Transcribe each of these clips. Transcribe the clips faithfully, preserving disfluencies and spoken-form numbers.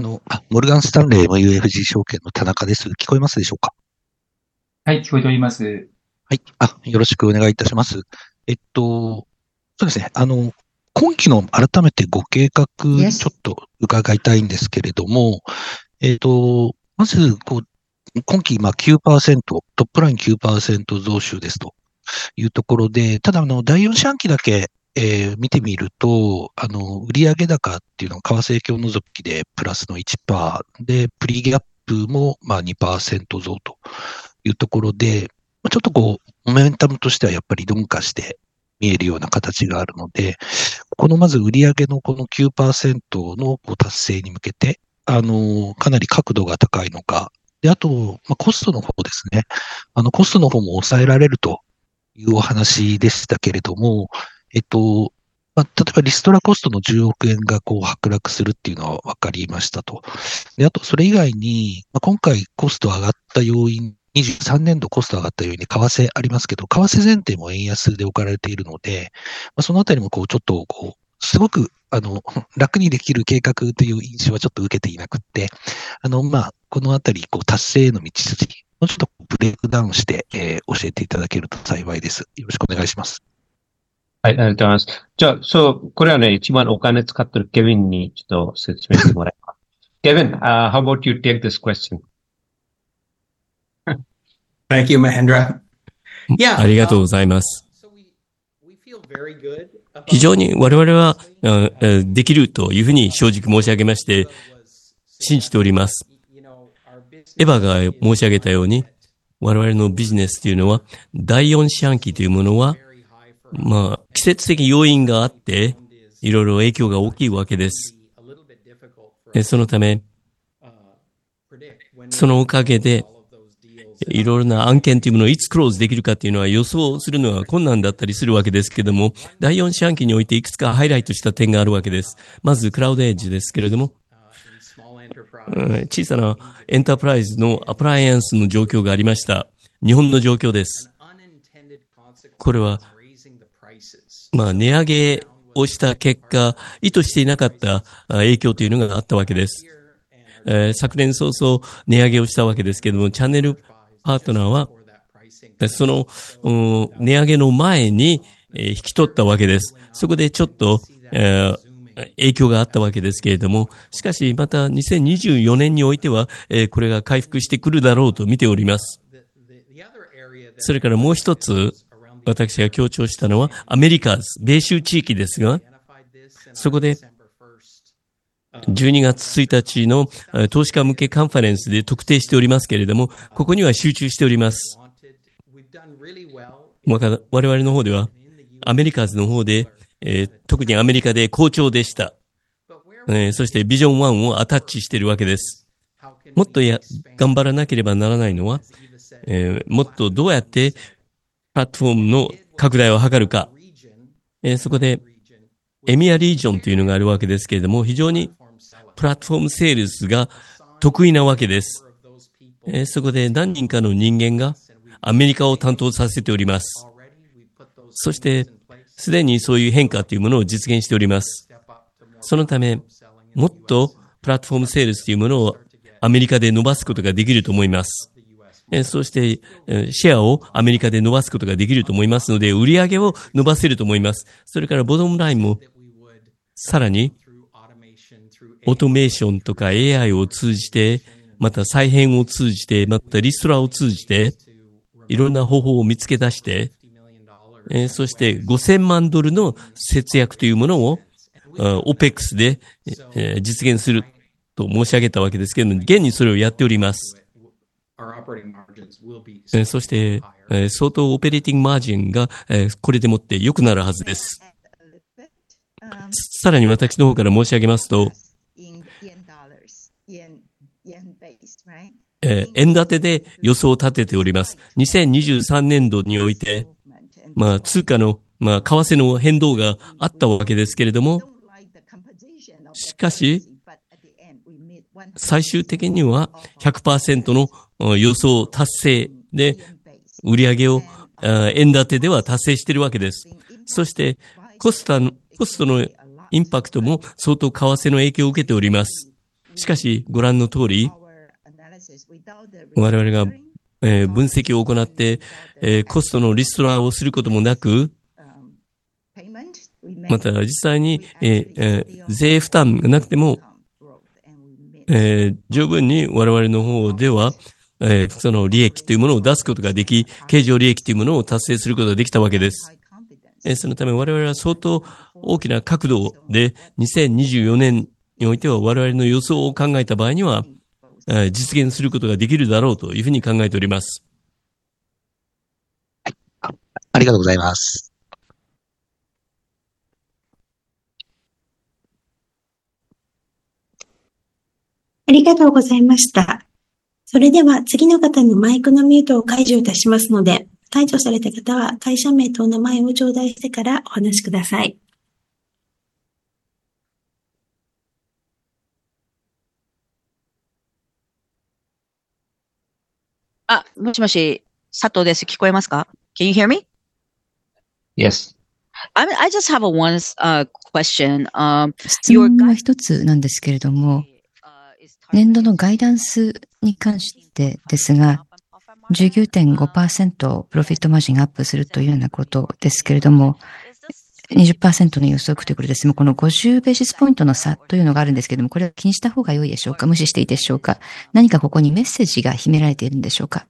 あの、あ、モルガンスタンレー エムユーエフジー 証券の田中です。聞こえますでしょうか？ はい、聞こえております。 はい。あ、よろしくお願いいたします。えっと、そうですね。あの、今期の改めてご計画、ちょ Yes. っと伺いたいんですけれども、えっと、まず、こう、今期、まあきゅうパーセント、トップラインきゅうパーセント増収ですというところで、ただ、あの、だいよん四半期だけ、えー見てみると、あの、売上高っていうのは、為替影響除きでプラスのいちパーセントで、プリギャップも、まあにパーセント増というところで、まあちょっとこう、モメンタムとしてはやっぱり鈍化して見えるような形があるので、このまず売上のこのきゅうパーセントのこう達成に向けて、あの、かなり角度が高いのか、で、あと、まあ、コストの方ですね。あの、コストの方も抑えられるというお話でしたけれども、えっと、まあ、例えばリストラコストのじゅうおくえんがこう剥落するっていうのは分かりましたと。で、あとそれ以外に、まあ、今回コスト上がった要因、にじゅうさんねんどコスト上がった要因に為替ありますけど、為替前提も円安で置かれているので、まあ、そのあたりもこうちょっとこう、すごくあの楽にできる計画という印象はちょっと受けていなくって、あの、まあ、このあたりこう達成への道筋、もうちょっとブレイクダウンして、えー教えていただけると幸いです。よろしくお願いします。 はい、ありがとうございます。じゃあ、そう、これはね、一番お金使ってるケビンにちょっと説明してもらいます。ケビン、uh, how about you take this question? Thank you, Mahendra. Yeah. ありがとうございます。 So we we feel very good about 非常に我々はああできるというふうに正直申し上げまして、信じております。 you know, our business エヴァが申し上げたように、我々のビジネスというのは、だいよん四半期というものは、 very high for まあ、季節的要因があって、いろいろ影響が大きいわけです。 a little bit difficult for でそのため、 uh, predict when そのおかげで、 all of those deals いろいろな案件というものをいつクローズできるかというのは予想するのは困難だったりするわけですけれども、だいよん四半期においていくつかハイライトした点があるわけです。まず、クラウドエッジですけれども、 uh, in small enterprise うん小さなエンタープライズのアプライアンスの状況がありました。日本の状況です。 unintended consequence これは、 of raising the prices まあ、値上げをした結果、意図していなかったあ影響というのがあったわけです。 here and えー昨年早々値上げをしたわけですけれども、チャンネルパートナーは、 for that pricing その、うん値上げの前に、えー引き取ったわけです。そこでちょっと、えー影響があったわけですけれども、しかしまたにせんにじゅうよねんにおいては、えーこれが回復してくるだろうと見ております。 the, the, the other area that それからもう一つ、 around the 私が強調したのはアメリカズ、米州地域ですが、 identified this in そこで December first じゅうにがつついたちのえー投資家向けカンファレンスで特定しておりますけれども、ここには集中しております。 wanted we've done really well わか我々の方では、 in the U S アメリカズの方で、えー特にアメリカで好調でした。 but where えーそしてビジョンワンをアタッチしているわけです。 how can もっと we や expand 頑張らなければならないのは、 as Eva said えーもっとどうやってプラットフォームの拡大を図るか。 region えーそこで region エミアリージョンというのがあるわけですけれども、非常に form seller プラットフォームセールスが得意なわけです。 of those people えーそこで何人かの人間がアメリカを担当させております。 already we put those そして in place すでにそういう変化というものを実現しております。 step up to more そのため、 selling in もっとプラットフォームセールスというものをアメリカで伸ばすことができると思います。 the U S えーそしてえーシェアをアメリカで伸ばすことができると思いますので、売り上げを伸ばせると思います。それからボトムラインも that we would さらに through automation through オートメーションとか エーアイ を通じて、また再編を通じて、またリストラを通じて、 to いろんな方法を見つけ出して、 fifty million dollars えーそしてごせんまんドルの節約というものを、あ オペックス で、えー実現すると申し上げたわけですけれども、現にそれをやっております。 our operating margins will be えーそして、えー相当オペレーティングマージンが、えーこれでもって良くなるはずです。 Um, さらに私の方から申し上げますと、 in yen dollars, yen yen based, right? えー円建てで予想を立てております。にせんにじゅうさんねんどにおいて、 Movement and まあ、通貨の、まあ、為替の変動があったわけですけれども、 don't like the composition of し the かし、 currency, but at the end we made one 最終的には ひゃくパーセント のあ予想達成で、 yen based. 売り上げをあ円建てでは達成しているわけです。そして、コストの、コストのインパクトも相当為替の影響を受けております。 しかし、ご覧の通り、我々が、えー分析を行って、えーコストのリストラをすることもなく、また実際に、えーえー税負担がなくても、えー十分に我々の方では、えーその利益というものを出すことができ、経常利益というものを達成することができたわけです。えーそのため我々は相当大きな角度でにせんにじゅうよねんにおいては我々の予想を考えた場合には、えー実現することができるだろうというふうに考えております。 あありがとうございます。 ありがとうございました。それでは次の方のマイクのミュートを解除いたしますので、解除された方は会社名とお名前を頂戴してからお話しください。 あ、もしもし、佐藤です。聞こえますか？ Can you hear me? Yes. I, I just have a one uh, question. Um, 質問は一つなんですけれども、年度のガイダンスに関してですが、じゅうきゅうてんごパーセント プロフィットマージンがアップするというようなことですけれども、にじゅっパーセント の予測ということですね。このごじゅうベーシスポイントの差というのがあるんですけれども、これは気にした方が良いでしょうか？無視していいでしょうか？何かここにメッセージが秘められているんでしょうか？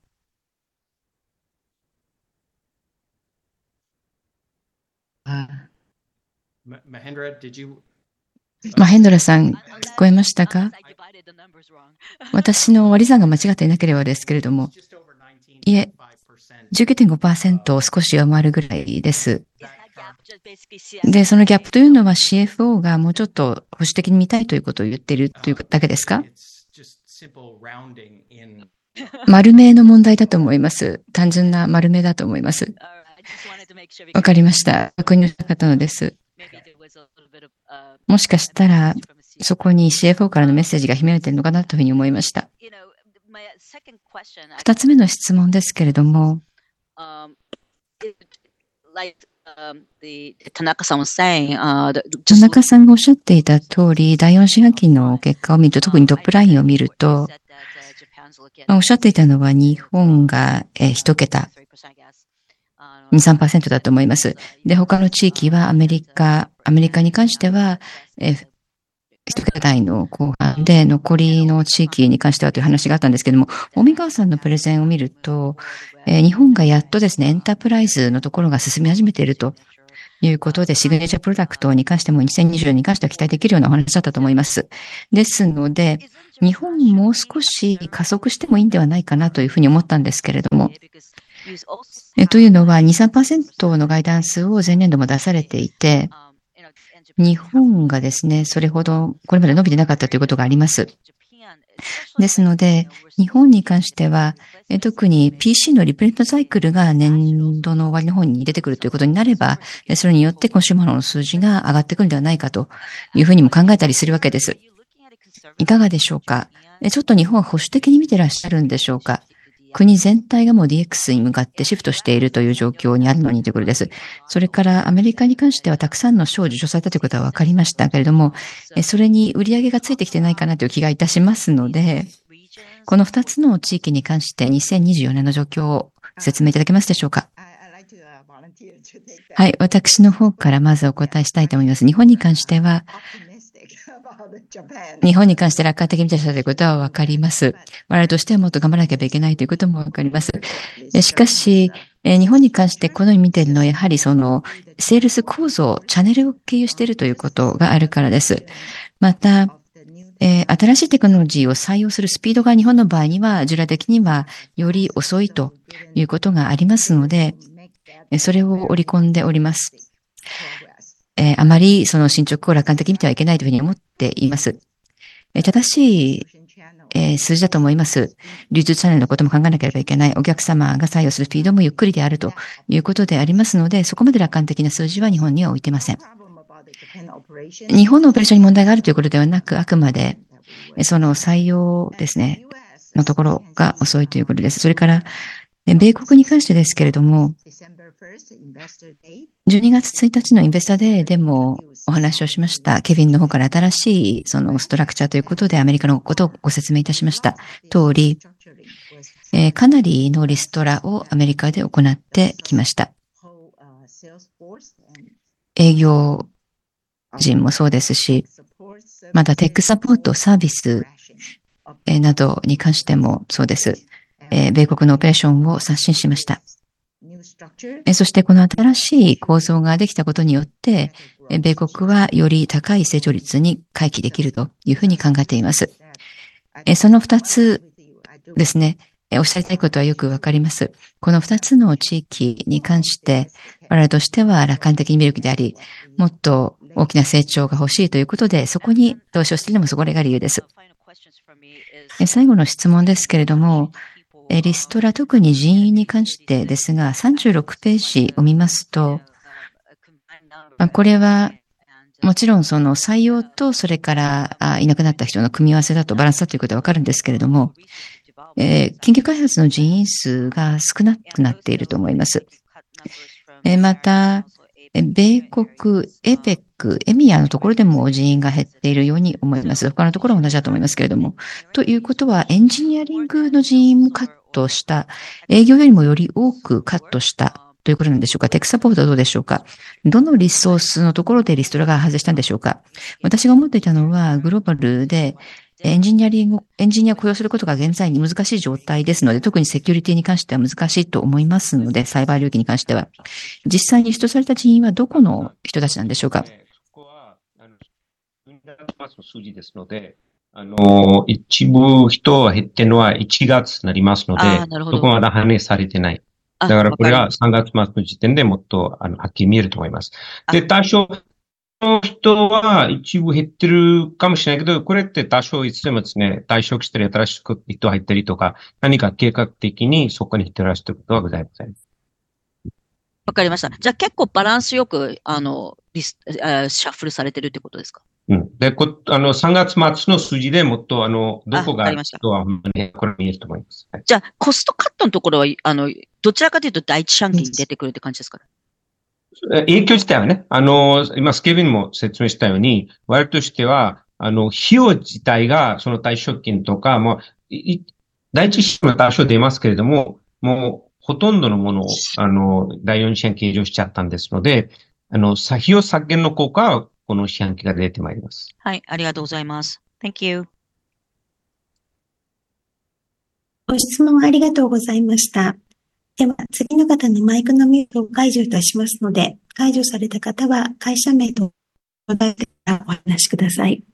Ma- Mahendra, did you? マヘンドラさん、聞こえましたか？私の割り算が間違っていなければですけれども、いえ、じゅうきゅうてんごパーセント を少し上回るぐらいです。で、そのギャップというのは シーエフオー がもうちょっと保守的に見たいということを言っているというだけですか？ It's just simple rounding in. 丸めの問題だと思います。単純な丸めだと思います。わかりました。確認したかったのです。もしかしたら、そこに シーエフオー からのメッセージが秘められているのかなというふうに思いました。二つ目の質問ですけれども、 田中さんは saying, uh, 田中さんがおっしゃっていた通り、だいよん四半期の結果を見ると、特にトップラインを見ると、おっしゃっていたのは日本が一桁、に、さんパーセント だと思います。で、他の地域はアメリカ、アメリカに関しては、え、一桁台の後半で、残りの地域に関してはという話があったんですけども、大見川さんのプレゼンを見ると、えー、日本がやっとですね、エンタープライズのところが進み始めているということで、シグネチャープロダクトに関してもにせんにじゅうよねんに関しては期待できるようなお話だったと思います。ですので、日本もう少し加速してもいいんではないかなというふうに思ったんですけれども、えというのは、に、さんパーセント のガイダンスを前年度も出されていて、日本がですね、それほどこれまで伸びてなかったということがあります。ですので、日本に関しては、特に ピーシー のリプレントサイクルが年度の終わりの方に出てくるということになれば、それによってコンシューマーの数字が上がってくるんではないかというふうにも考えたりするわけです。いかがでしょうか？ちょっと日本は保守的に見てらっしゃるんでしょうか？国全体がもう ディーエックス に向かってシフトしているという状況にあるのにということです。それからアメリカに関してはたくさんの賞を受賞されたということは分かりましたけれども、それに売り上げがついてきてないかなという気がいたしますので、このふたつの地域に関してにせんにじゅうよねんの状況を説明いただけますでしょうか？はい、私の方からまずお答えしたいと思います。日本に関しては、日本に関して楽観的に見てらっしゃるということはわかります。我々としてはもっと頑張らなければいけないということもわかります。しかし、日本に関してこのように見ているのはやはりそのセールス構造、チャンネルを経由しているということがあるからです。また、えー、新しいテクノロジーを採用するスピードが日本の場合には従来的にはより遅いということがありますので、それを織り込んでおります。えー、あまりその進捗を楽観的に見てはいけないというふうに思っています。えー、正しい、えー、数字だと思います。流通チャンネルのことも考えなければいけない。お客様が採用するスピードもゆっくりであるということでありますので、そこまで楽観的な数字は日本には置いていません。日本のオペレーションに問題があるということではなく、あくまでその採用ですね、のところが遅いということです。それから、 米国に関してですけれども、じゅうにがつついたちのインベスターデーでもお話をしました。ケビンの方から新しいそのストラクチャーということでアメリカのことをご説明いたしました通り、えー、かなりのリストラをアメリカで行ってきました。営業人もそうですし、またテックサポートサービスなどに関してもそうです。米国のオペレーションを刷新しました。そしてこの新しい構造ができたことによって、米国はより高い成長率に回帰できるというふうに考えています。その二つですね、おっしゃりたいことはよくわかります。この二つの地域に関して、我々としては楽観的に見るべきであり、もっと大きな成長が欲しいということで、そこに投資をしているのもそれが理由です。最後の質問ですけれども、リストラ、特に人員に関してですが、さんじゅうろくページを見ますと、これはもちろんその採用とそれからいなくなった人の組み合わせだとバランスだということはわかるんですけれども、えー、研究開発の人員数が少なくなっていると思います。えー、また、米国、エペック、エミアのところでも人員が減っているように思います。他のところは同じだと思いますけれども。ということは、エンジニアリングの人員もカットした、営業よりもより多くカットしたということなんでしょうか。テックサポートはどうでしょうか。どのリソースのところでリストラが発生したんでしょうか。私が思っていたのは、グローバルで、エンジニアリング、エンジニアを雇用することが現在に難しい状態ですので、特にセキュリティに関しては難しいと思いますので、サイバー領域に関しては。実際にリストされた人員はどこの人たちなんでしょうか。 そこは、あの、数字ですので、あの、一部人が減ってるのはいちがつになりますので、そこまだ反映されてない。だからこれはさんがつ末の時点でもっと、あの、はっきり見えると思います。で、多少、の人は一部減ってるかもしれないけど、これって多少いつでもですね、退職したり新しく人入ったりとか、何か計画的にそこに人らしていることはございません。 わかりました。じゃあ結構バランスよく、あの、リス、シャッフルされてるってことですか？ うん。で、こ、あの、さんがつ末の数字でもっと、あの、どこが、人は、ね、これ見えると思います。はい、 じゃあ、コストカットのところは、あの、どちらかというと第一四半期に出てくるって感じですかね？ 影響自体はね、あの、今、スケビンも説明したように、我々としては、あの、費用自体が、その退職金とか、もう、第一四半期は多少出ますけれども、もう、ほとんどのものを、あの、第四四半期計上しちゃったんですので、あの、費用削減の効果は、この四半期が出てまいります。 はい、ありがとうございます。Thank you。 ご質問ありがとうございました。では、次の方のマイクのミュートを解除いたしますので、解除された方は会社名とお題からお話しください。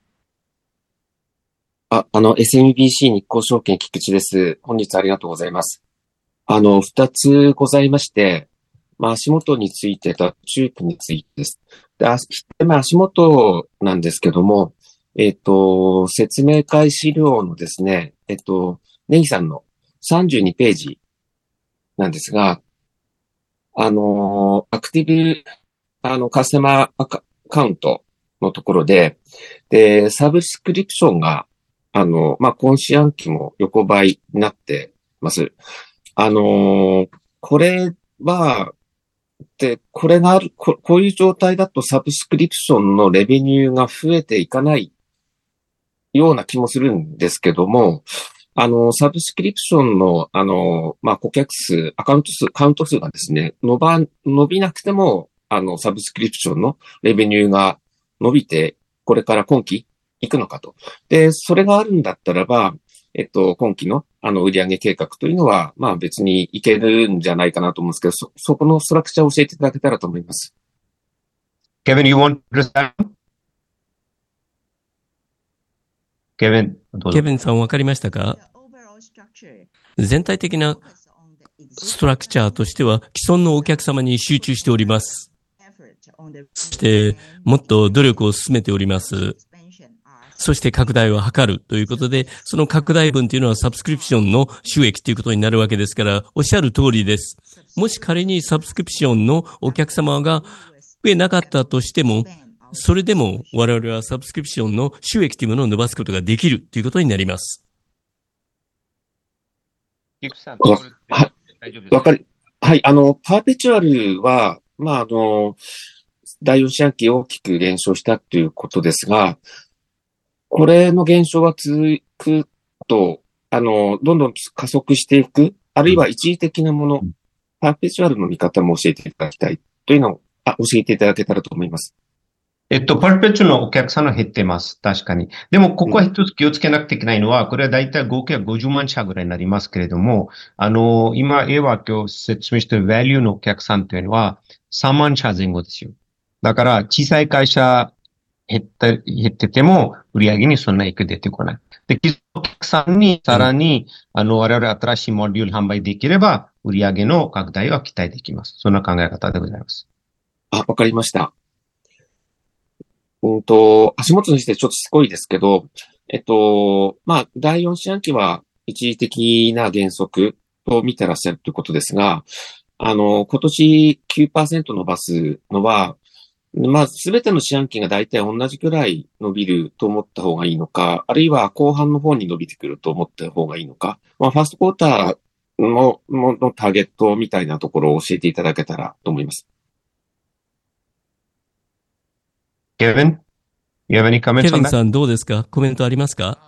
あ、あの、エスエムビーシー 日興証券菊池です。本日ありがとうございます。あの、二つございまして、まあ、足元についてと中期についてです。で、まあ、足元なんですけども、えっと、説明会資料のですね、えっと、ネギさんのさんじゅうにページなんですが、あの、アクティブ、あの、カスタマーアカウントのところで、で、サブスクリプションが、あの、まあ、今四半期も横ばいになってます。あの、これは、で、これがあるこ、こういう状態だとサブスクリプションのレベニューが増えていかないような気もするんですけども、あの、サブスクリプションの、あの、まあ、顧客数、アカウント数、カウント数がですね、伸ば、伸びなくても、あの、サブスクリプションのレベニューが伸びて、これから今期行くのかと。で、それがあるんだったらば、えっと、今期の、あの、売上計画というのは、まあ別にいけるんじゃないかなと思うんですけど、そ、そこのストラクチャーを教えていただけたらと思います。 Kevin, you want to respond? Kevin, どうぞ。 ケビンさんわかりましたか？全体的なストラクチャーとしては、既存のお客様に集中しております。そして、もっと努力を進めております。そして拡大を図るということで、その拡大分というのはサブスクリプションの収益ということになるわけですから、おっしゃる通りです。もし仮にサブスクリプションのお客様が増えなかったとしても、それでも我々はサブスクリプションの収益というものを伸ばすことができるということになります。 はい。 大丈夫です。 わかり、はい、あの、パーペチュアルは、まあ、あの、だいよん四半期大きく減少したということですが、これの減少が続くと、あの、どんどん加速していく、あるいは一時的なもの、うん、パーペチュアルの見方も教えていただきたいというのを、あ、教えていただけたらと思います。 えっと、パーペチュアルのお客さんは減ってます。確かに。でも、ここは一つ気をつけなくていけないのは、これはだいたい合計ごじゅうまん社ぐらいになりますけれども、あの、今、エヴァ今日説明しているバリューのお客さんというのはさんまん社前後ですよ。だから、小さい会社減った、減ってても、売上にそんな影響出てこない。で、お客さんにさらに、あの、我々新しいモデュール販売できれば、売上の拡大は期待できます。そんな考え方でございます。 あ、わかりました。うんと、足元にしてちょっとしつこいですけど、えっと、まあ、だいよん四半期は一時的な減速と見てらっしゃるということですが、あの、今年 きゅうパーセント 伸ばすのは、まあ、すべての四半期が大体同じくらい伸びると思った方がいいのか、あるいは後半の方に伸びてくると思った方がいいのか、まあ、ファーストクォーターの、の、のターゲットみたいなところを教えていただけたらと思います。 Kevin? You have any comments on that? ケビンさんどうですか？コメントありますか？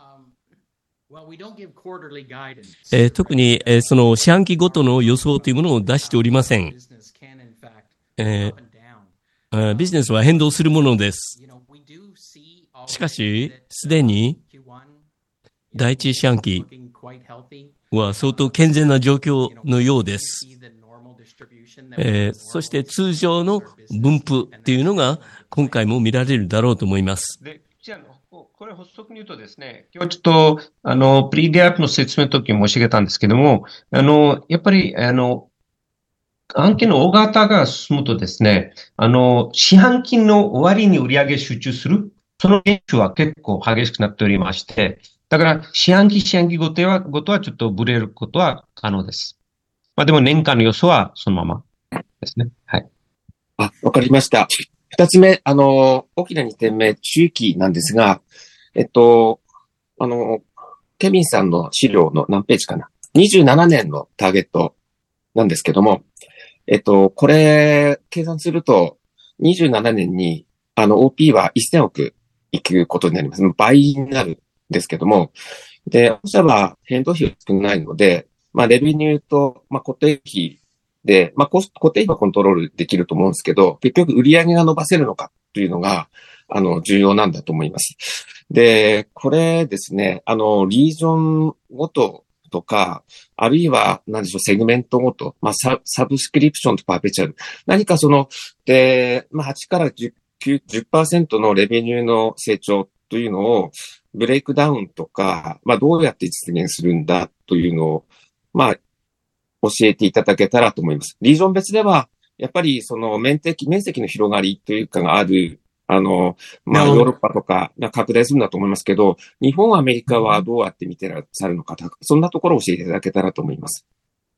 えー、特に、えー、その四半期ごとの予想というものを出しておりません。えー、ビジネスは変動するものです。しかし、すでに第一四半期は相当健全な状況のようです。えー、そして通常の分布というのが今回も見られるだろうと思います。 で、じゃあ、これ補足に言うとですね、今日ちょっと、あの、プリギャップの説明の時に申し上げたんですけども、あの、やっぱり、あの、案件の大型が進むとですね、あの、四半期の終わりに売上集中する、その現象は結構激しくなっておりまして、だから四半期四半期ごとは、ごとはちょっとブレることは可能です。まあでも年間の予想はそのままですね。はい。 あ、わかりました。二つ目、あの、大きな二点目、中期なんですが、えっと、あの、ケビンさんの資料の何ページかな？にじゅうななねんのターゲットなんですけども、えっと、これ、計算すると、にじゅうななねんに、あの、オーピー はせんおくいくことになります。倍になるんですけども、で、御社は変動費が少ないので、まあ、レベニューと、まあ、固定費で、まあ、コスト、固定費はコントロールできると思うんですけど、結局売上が伸ばせるのかというのが、あの、重要なんだと思います。で、これですね、あの、リージョンごととか、あるいは、何でしょう、セグメントごと、まあ、サ、サブスクリプションとパーペチュアル。何かその、で、まあ、はちからじゅう、きゅう、じゅっパーセント のレベニューの成長というのを、ブレイクダウンとか、まあ、どうやって実現するんだというのを、まあ、教えていただけたらと思います。リージョン別では、やっぱりその面積、面積の広がりというかがある、あの、まあ、ヨーロッパとか拡大するんだと思いますけど、日本、アメリカはどうやって見てらっしゃるのか、そんなところを教えていただけたらと思います。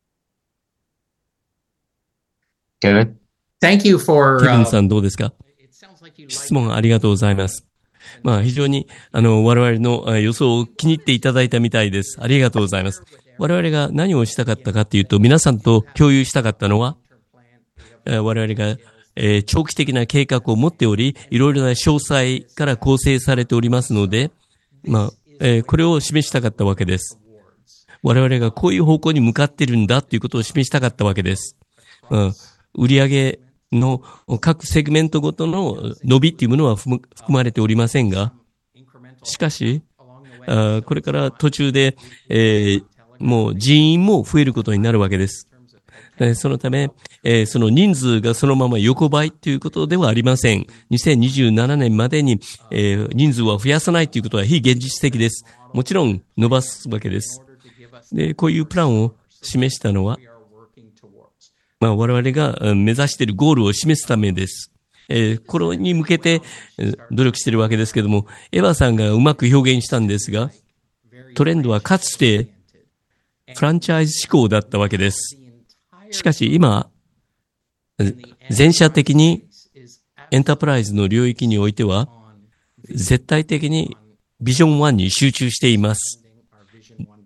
Kevin? Thank you for, ケビンさんどうですか？質問ありがとうございます。まあ非常にあの我々の予想を気に入っていただいたみたいです。ありがとうございます。我々が何をしたかったかというと、皆さんと共有したかったのは、我々が、えー、長期的な計画を持っており、いろいろな詳細から構成されておりますので、まあ、えー、これを示したかったわけです。我々がこういう方向に向かっているんだということを示したかったわけです。まあ、売上の各セグメントごとの伸びっていうものは含まれておりませんが、しかし、あこれから途中で、えー、もう人員も増えることになるわけです。そのため、えー、その人数がそのまま横ばいということではありません。にせんにじゅうななねんまでに、えー、人数は増やさないということは非現実的です。もちろん伸ばすわけです。で、こういうプランを示したのは、まあ、我々が目指しているゴールを示すためです。えー、これに向けて努力しているわけですけども、エヴァさんがうまく表現したんですが、トレンドはかつてフランチャイズ志向だったわけです。しかし今、全社的にエンタープライズの領域においては、絶対的にビジョンワンに集中しています。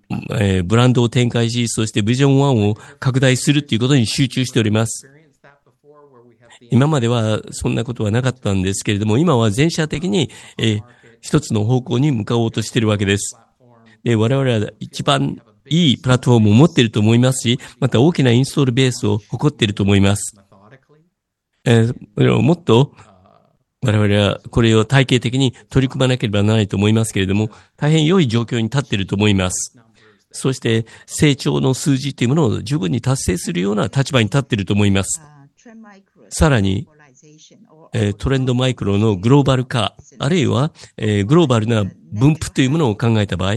えー、ブランドを展開し、そしてビジョンワンを拡大するということに集中しております。今まではそんなことはなかったんですけれども、今は全社的に、えー、一つの方向に向かおうとしているわけです。で、我々は一番いいプラットフォームを持っていると思いますし、また大きなインストールベースを誇っていると思います。えー、もっと我々はこれを体系的に取り組まなければならないと思いますけれども、大変良い状況に立っていると思います。そして成長の数字というものを十分に達成するような立場に立っていると思います。さらに、えー、トレンドマイクロのグローバル化、あるいは、えー、グローバルな分布というものを考えた場合、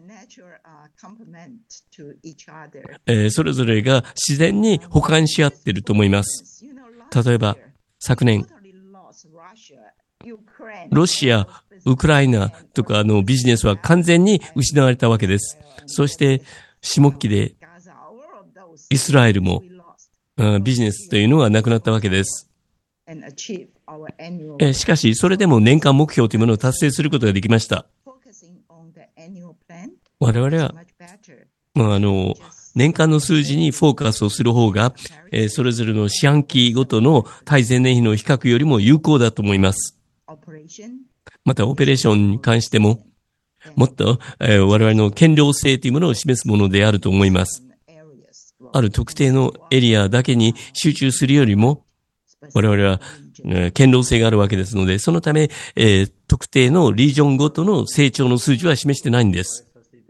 えー、それぞれが自然に補完し合っていると思います。例えば、昨年、ロシア、ウクライナとかのビジネスは完全に失われたわけです。そして、下期でイスラエルもビジネスというのがなくなったわけです。えしかし、それでも年間目標というものを達成することができました。我々は、まあ、あの、年間の数字にフォーカスをする方が、えー、それぞれの四半期ごとの対前年比の比較よりも有効だと思います。また、オペレーションに関しても、もっと、えー、我々の堅牢性というものを示すものであると思います。ある特定のエリアだけに集中するよりも、我々は、えー、堅牢性があるわけですので、そのため、えー、特定のリージョンごとの成長の数字は示してないんです。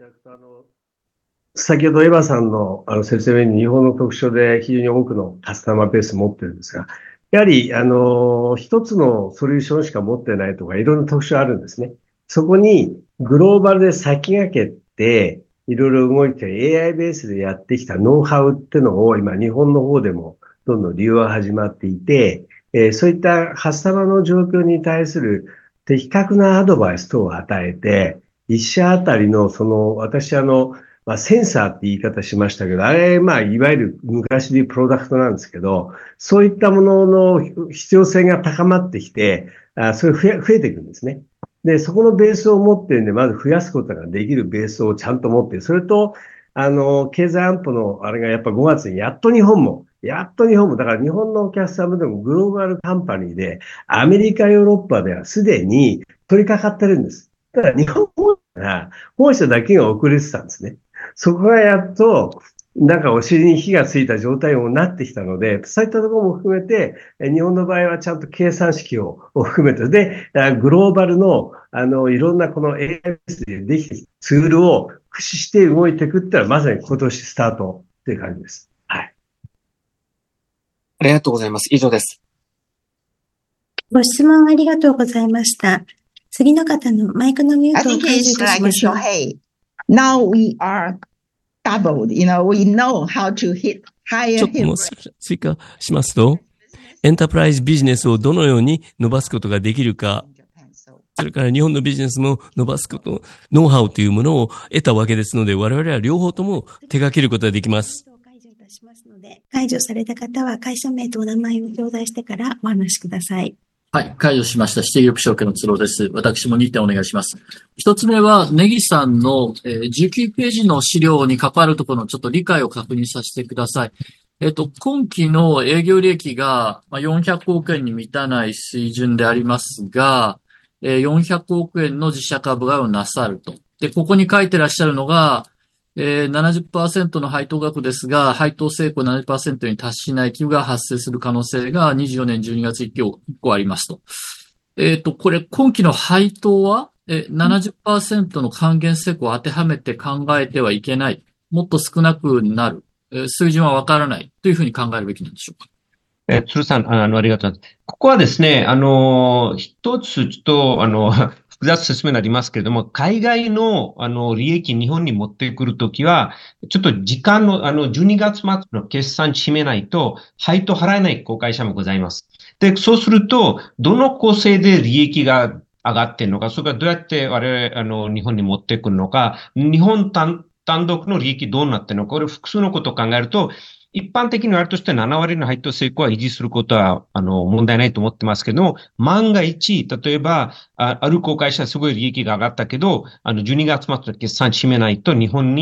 先ほどエヴァさんのあの説明に日本の特徴で非常に多くのカスタマーベースを持ってるんですが、やはり、あの、一つのソリューションしか持ってないとかいろんな特徴あるんですね。そこにグローバルで先駆けていろいろ動いて エーアイ ベースでやってきたノウハウってのを今日本の方でもどんどん利用が始まっていて、えー、そういったカスタマーの状況に対する的確なアドバイス等を与えて、一社あたりのその、私あの、まあ、センサーって言い方しましたけど、あれ、まあ、いわゆる昔でいうプロダクトなんですけど、そういったものの必要性が高まってきて、あそれ増え、増えていくんですね。で、そこのベースを持ってるんで、まず増やすことができるベースをちゃんと持っている。それと、あの、経済安保のあれがやっぱごがつにやっと日本も、やっと日本も、だから日本のお客様でもグローバルカンパニーで、アメリカ、ヨーロッパではすでに取り掛かってるんです。ただ日本が、本社だけが遅れてたんですね。そこがやっと、なんかお尻に火がついた状態になってきたので、そういったところも含めて、日本の場合はちゃんと計算式を含めて、で、グローバルの、あの、いろんなこの エーアイ でできてきたツールを駆使して動いていくってのはまさに今年スタートっていう感じです。はい。 ありがとうございます。以上です。 ご質問ありがとうございました。次の方のマイクのミュートを解除いたしましょう。 Now we are doubled, you know, we know how to hit higher. ちょっともう追加しますと、エンタープライズビジネスをどのように伸ばすことができるか、それから日本のビジネスも伸ばすこと、ノウハウというものを得たわけですので、我々は両方とも手掛けることができます。 解除いたしますので、解除された方は会社名とお名前を頂戴してからお話しください。 はい、解除しました。指定グループ証券の都合です。私もにてんお願いします。一つ目は、ネギさんの、えー、じゅうきゅうページの資料に関わるところのちょっと理解を確認させてください。えっと、今期の営業利益がよんひゃくおくえんに満たない水準でありますが、えー、よんひゃくおくえんの自社株買いをなさると。で、ここに書いてらっしゃるのが、えー、ななじゅっパーセント の配当額ですが、配当成功 ななじゅっパーセント に達しない企業が発生する可能性がにじゅうよねんじゅうにがつ以降、いっこありますと。えっと、これ、今期の配当は、えー、ななじゅっパーセント の還元成功を当てはめて考えてはいけない。もっと少なくなる。えー、水準はわからないというふうに考えるべきなんでしょうか。 えー、鶴さん、あの、ありがとうございます。ここはですね、あの、一つちょっと、あの、複雑説明になりますけれども、海外の、あの、利益日本に持ってくるときは、ちょっと時間の、あの、じゅうにがつ末の決算締めないと、配当払えない公開者もございます。で、そうすると、どの構成で利益が上がっているのか、それからどうやって我々、あの、日本に持ってくるのか、日本単、単独の利益どうなっているのか、これ複数のことを考えると、一般的に割としてななわりの配当成功は維持することは、あの、問題ないと思ってますけども、万が一、例えば、あ, ある公開者はすごい利益が上がったけど、あの、じゅうにがつ末の決算締めないと日本に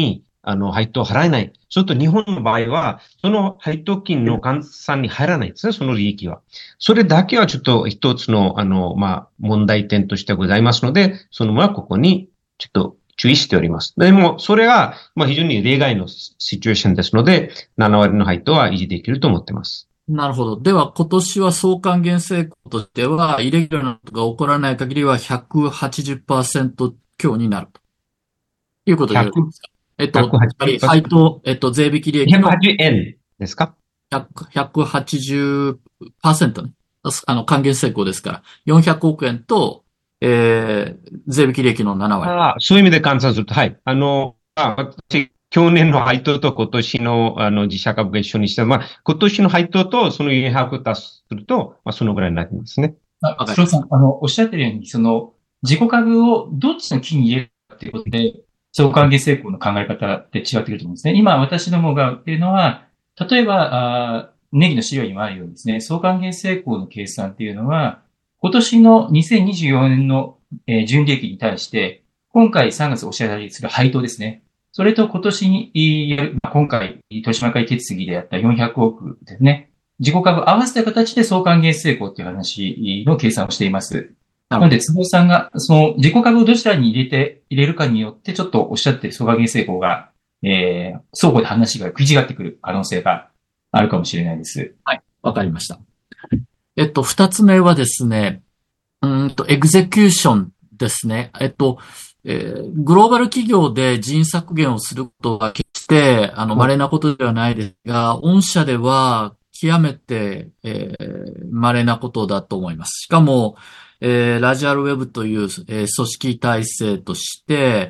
あの、配当を払えない。それと日本の場合は、その配当金の換算に入らないんですね、その利益は。それだけはちょっと一つの、あの、まあ、問題点としてございますので、そのままここにちょっと注意しております。でも、それが、まあ、非常に例外のシチュエーションですので、なな割の配当は維持できると思っています。 なるほど。では、今年は総還元成功としては、イレギュラーなことが起こらない限りは ひゃくはちじゅっパーセント 強になるということでよろしいですか？えっと、配当、えっと、税引き利益の。 ひゃくはちじゅうえんですか？ ひゃくはちじゅっパーセント ね。あの、還元成功ですから。よんひゃくおくえんと、えー、税引き利益のなな割。 ああ、そういう意味で換算すると、はい。あの、あ私、去年の配当と今年の、あの、自社株が一緒にして、まあ、今年の配当とそのよんひゃく足すると、まあ、そのぐらいになりますね。 あ、スローさん、あの、おっしゃってるように、その、自己株をどっちの木に入れるかということで、総還元成功の考え方って違ってくると思うんですね。今、私どもが売っているのは、例えば、あネギの資料にもあるようにですね、総還元成功の計算っていうのは、今年のにせんにじゅうよねんの、えー、純利益に対して、今回さんがつお支払いする配当ですね。それと今年にやる、今回、豊島会決議でやったよんひゃくおくですね。自己株合わせた形で総還元成功っていう話の計算をしています。なので、坪井さんが、その自己株をどちらに入れて、入れるかによって、ちょっとおっしゃってる総還元成功が、えー、双方で話が食い違ってくる可能性があるかもしれないです。 はい。わかりました。えっと、二つ目はですね、うんと、エグゼキューションですね。えっと、えー、グローバル企業で人員削減をすることは決して、あの、稀なことではないですが、御社では極めて、えー、稀なことだと思います。しかも、えー、ラジアルウェブという、えー、組織体制として、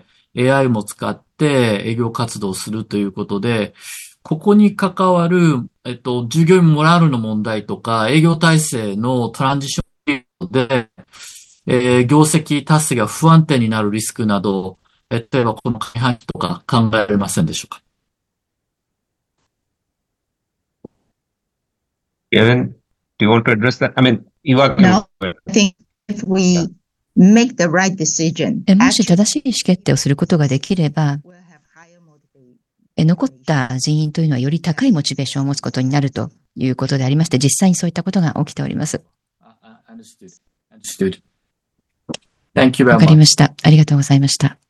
エーアイ も使って営業活動をするということで、ここに関わる、えっと、従業員モラルの問題とか、営業体制のトランジションピリオドで、えー、業績達成が不安定になるリスクなど、え例えばこの上半期とか考えられませんでしょうか？ Kevin, do you want to address that? I mean, you are... No, I think if we make the right decision, もし正しい意思決定をすることができれば、残った人員というのはより高いモチベーションを持つことになるということでありまして、実際にそういったことが起きております。 Understood. Understood. Thank you very much. わかりました。ありがとうございました。